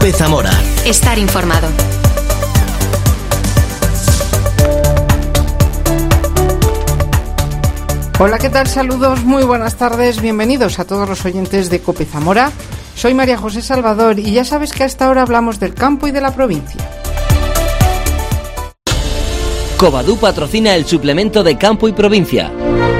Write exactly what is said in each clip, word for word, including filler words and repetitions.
COPE Zamora. Estar informado. Hola, ¿qué tal? Saludos, muy buenas tardes, bienvenidos a todos los oyentes de COPE Zamora. Soy María José Salvador y ya sabes que a esta hora hablamos del campo y de la provincia. Covadú patrocina el suplemento de Campo y Provincia.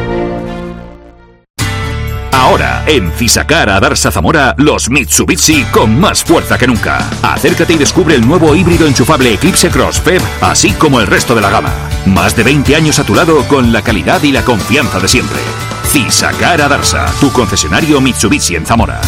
Ahora, en Fisacar Adarsa Zamora, los Mitsubishi con más fuerza que nunca. Acércate y descubre el nuevo híbrido enchufable Eclipse Cross F E B, así como el resto de la gama. Más de veinte años a tu lado con la calidad y la confianza de siempre. Fisacar Adarsa, tu concesionario Mitsubishi en Zamora.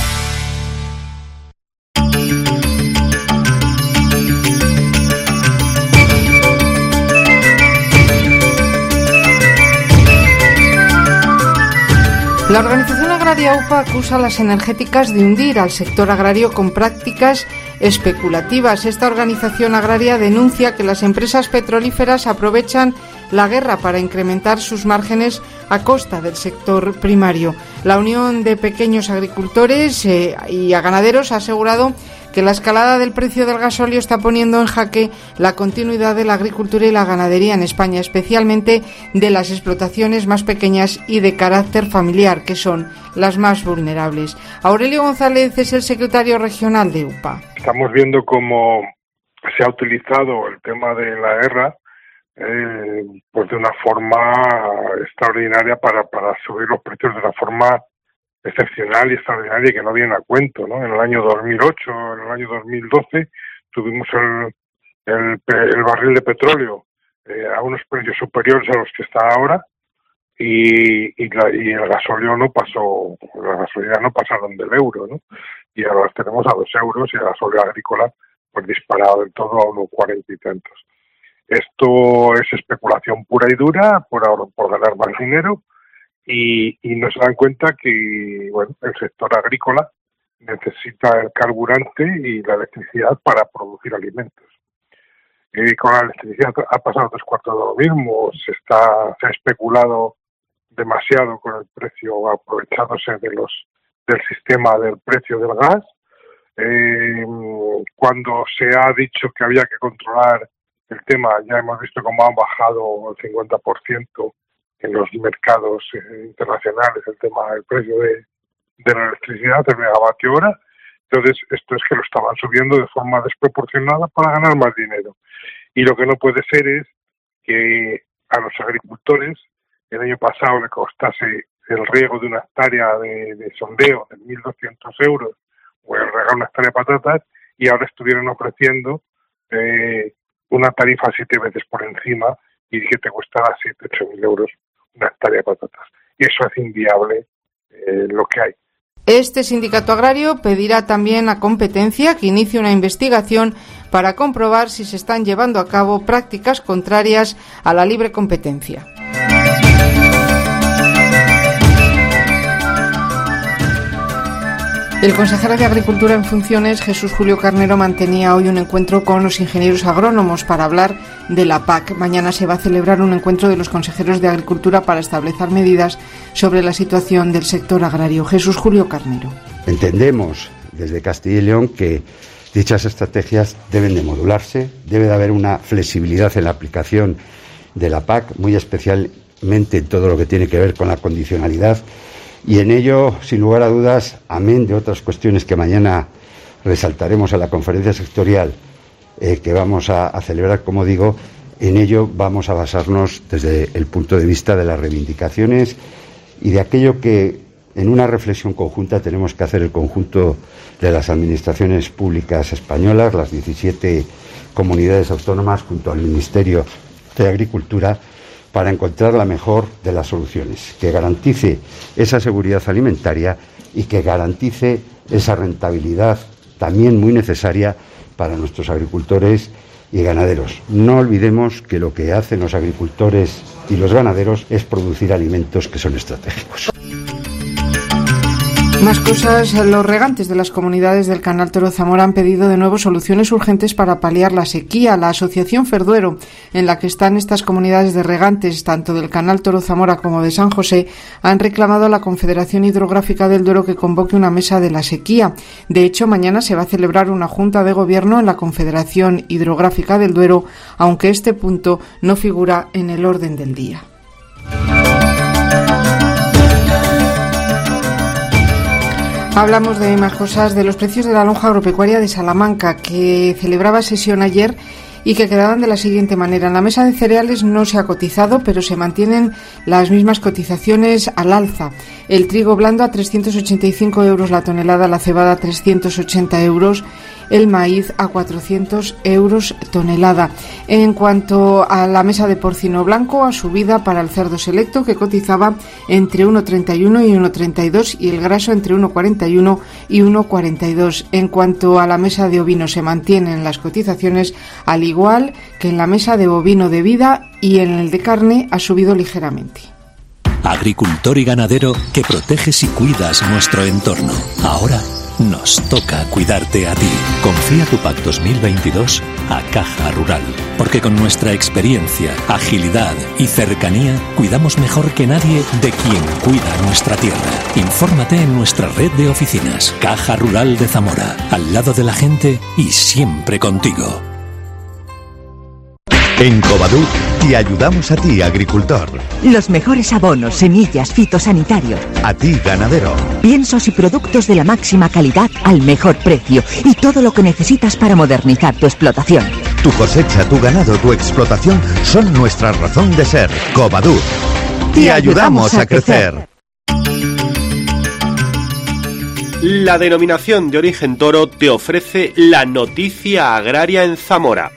La organización agraria U P A acusa a las energéticas de hundir al sector agrario con prácticas especulativas. Esta organización agraria denuncia que las empresas petrolíferas aprovechan la guerra para incrementar sus márgenes a costa del sector primario. La Unión de Pequeños Agricultores eh, y a Ganaderos ha asegurado que la escalada del precio del gasóleo está poniendo en jaque la continuidad de la agricultura y la ganadería en España, especialmente de las explotaciones más pequeñas y de carácter familiar, que son las más vulnerables. Aurelio González es el secretario regional de U P A. Estamos viendo cómo se ha utilizado el tema de la guerra eh, pues de una forma extraordinaria para, para subir los precios de una forma excepcional y extraordinaria y que no viene a cuento, ¿no? En el año dos mil ocho, en el año dos mil doce, tuvimos el, el, el barril de petróleo eh, a unos precios superiores a los que está ahora y, y, la, y el gasóleo no pasó, las gasolinas no pasaron del euro, ¿no? Y ahora las tenemos a dos euros y el gasóleo agrícola pues disparado del todo a unos cuarenta y tantos. Esto es especulación pura y dura por, por ganar más dinero. Y, y no se dan cuenta que bueno, el sector agrícola necesita el carburante y la electricidad para producir alimentos. Y con la electricidad ha pasado tres cuartos de lo mismo, se está se ha especulado demasiado con el precio, aprovechándose de los del sistema del precio del gas. Eh, cuando se ha dicho que había que controlar el tema, ya hemos visto cómo han bajado el cincuenta por ciento en los mercados eh, internacionales el tema del precio de, de la electricidad, del megavatio hora. Entonces, esto es que lo estaban subiendo de forma desproporcionada para ganar más dinero. Y lo que no puede ser es que a los agricultores el año pasado le costase el riego de una hectárea de, de sondeo de mil doscientos euros o el regar una hectárea de patatas y ahora estuvieran ofreciendo eh, una tarifa siete veces por encima y que te costara siete, ocho mil euros una hectárea de patatas. Y eso es inviable eh, lo que hay. Este sindicato agrario pedirá también a Competencia que inicie una investigación para comprobar si se están llevando a cabo prácticas contrarias a la libre competencia. El consejero de Agricultura en funciones, Jesús Julio Carnero, mantenía hoy un encuentro con los ingenieros agrónomos para hablar de la P A C. Mañana se va a celebrar un encuentro de los consejeros de Agricultura para establecer medidas sobre la situación del sector agrario. Jesús Julio Carnero. Entendemos desde Castilla y León que dichas estrategias deben de modularse, debe de haber una flexibilidad en la aplicación de la P A C, muy especialmente en todo lo que tiene que ver con la condicionalidad. Y en ello, sin lugar a dudas, amén de otras cuestiones que mañana resaltaremos en la conferencia sectorial eh, que vamos a, a celebrar, como digo, en ello vamos a basarnos desde el punto de vista de las reivindicaciones y de aquello que en una reflexión conjunta tenemos que hacer el conjunto de las administraciones públicas españolas, las diecisiete comunidades autónomas, junto al Ministerio de Agricultura, para encontrar la mejor de las soluciones, que garantice esa seguridad alimentaria y que garantice esa rentabilidad también muy necesaria para nuestros agricultores y ganaderos. No olvidemos que lo que hacen los agricultores y los ganaderos es producir alimentos que son estratégicos. Más cosas, los regantes de las comunidades del Canal Toro Zamora han pedido de nuevo soluciones urgentes para paliar la sequía. La Asociación Ferduero, en la que están estas comunidades de regantes, tanto del Canal Toro Zamora como de San José, han reclamado a la Confederación Hidrográfica del Duero que convoque una mesa de la sequía. De hecho, mañana se va a celebrar una junta de gobierno en la Confederación Hidrográfica del Duero, aunque este punto no figura en el orden del día. Hablamos de más cosas, de los precios de la lonja agropecuaria de Salamanca, que celebraba sesión ayer y que quedaban de la siguiente manera. En la mesa de cereales no se ha cotizado, pero se mantienen las mismas cotizaciones al alza. El trigo blando a trescientos ochenta y cinco euros la tonelada, la cebada a trescientos ochenta euros, el maíz a cuatrocientos euros tonelada. En cuanto a la mesa de porcino blanco, a subida para el cerdo selecto, que cotizaba entre uno treinta y uno y uno treinta y dos, y el graso entre uno cuarenta y uno y uno cuarenta y dos. En cuanto a la mesa de ovino, se mantienen las cotizaciones, al igual que en la mesa de bovino de vida, y en el de carne ha subido ligeramente. Agricultor y ganadero que proteges y cuidas nuestro entorno. Ahora nos toca cuidarte a ti. Confía tu P A C dos mil veintidós a Caja Rural, porque con nuestra experiencia, agilidad y cercanía cuidamos mejor que nadie de quien cuida nuestra tierra. Infórmate en nuestra red de oficinas. Caja Rural de Zamora, al lado de la gente y siempre contigo. En Covadú te ayudamos a ti, agricultor. Los mejores abonos, semillas, fitosanitarios. A ti, ganadero. Piensos y productos de la máxima calidad al mejor precio y todo lo que necesitas para modernizar tu explotación. Tu cosecha, tu ganado, tu explotación son nuestra razón de ser. Covadú. Te, te ayudamos, ayudamos a crecer. La denominación de origen toro te ofrece la noticia agraria en Zamora.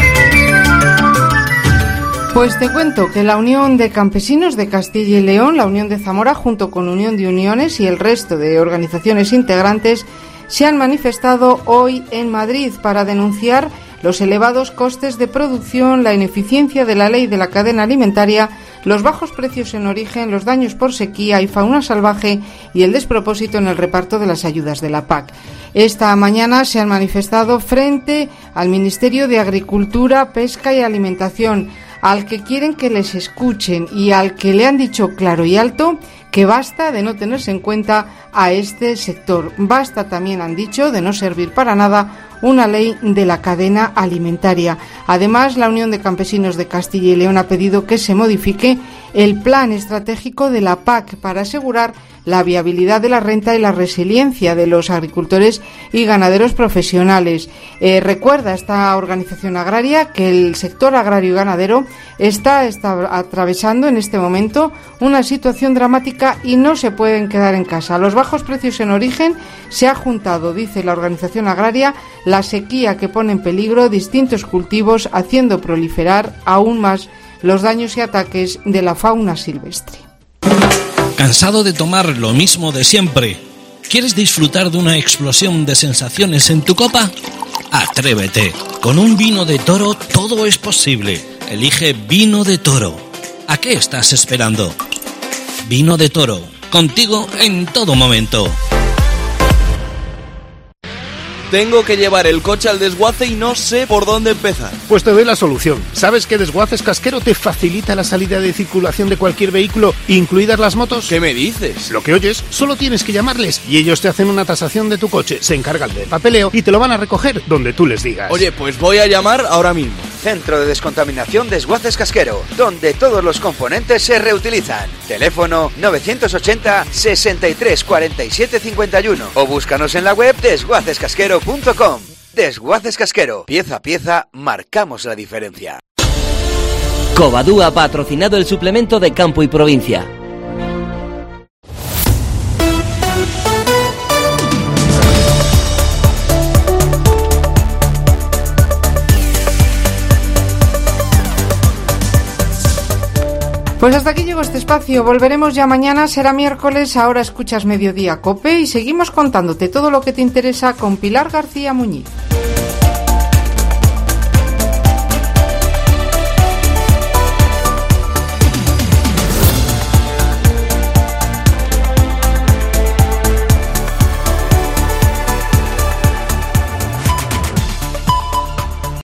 Pues te cuento que la Unión de Campesinos de Castilla y León, la Unión de Zamora, junto con Unión de Uniones y el resto de organizaciones integrantes, se han manifestado hoy en Madrid para denunciar los elevados costes de producción, la ineficiencia de la ley de la cadena alimentaria, los bajos precios en origen, los daños por sequía y fauna salvaje y el despropósito en el reparto de las ayudas de la P A C. Esta mañana se han manifestado frente al Ministerio de Agricultura, Pesca y Alimentación, al que quieren que les escuchen y al que le han dicho claro y alto que basta de no tenerse en cuenta a este sector. Basta, también han dicho, de no servir para nada una ley de la cadena alimentaria. Además, la Unión de Campesinos de Castilla y León ha pedido que se modifique el plan estratégico de la P A C para asegurar la viabilidad de la renta y la resiliencia de los agricultores y ganaderos profesionales. Eh, recuerda esta organización agraria que el sector agrario y ganadero está, está atravesando en este momento una situación dramática y no se pueden quedar en casa. A los bajos precios en origen se ha juntado, dice la organización agraria, la sequía que pone en peligro distintos cultivos, haciendo proliferar aún más los daños y ataques de la fauna silvestre. ¿Cansado de tomar lo mismo de siempre? ¿Quieres disfrutar de una explosión de sensaciones en tu copa? Atrévete. Con un vino de toro todo es posible. Elige Vino de Toro. ¿A qué estás esperando? Vino de Toro. Contigo en todo momento. Tengo que llevar el coche al desguace y no sé por dónde empezar. Pues te doy la solución. ¿Sabes que Desguaces Casquero te facilita la salida de circulación de cualquier vehículo, incluidas las motos? ¿Qué me dices? Lo que oyes, solo tienes que llamarles y ellos te hacen una tasación de tu coche, se encargan del papeleo y te lo van a recoger donde tú les digas. Oye, pues voy a llamar ahora mismo. Centro de Descontaminación Desguaces Casquero, donde todos los componentes se reutilizan. Teléfono novecientos ochenta, sesenta y tres, cuarenta y siete, cincuenta y uno o búscanos en la web desguaces casquero punto com. Desguaces Casquero, pieza a pieza marcamos la diferencia. Covadú ha patrocinado el suplemento de Campo y Provincia. Pues hasta aquí llegó este espacio. Volveremos ya mañana, será miércoles. Ahora escuchas Mediodía COPE y seguimos contándote todo lo que te interesa con Pilar García Muñiz.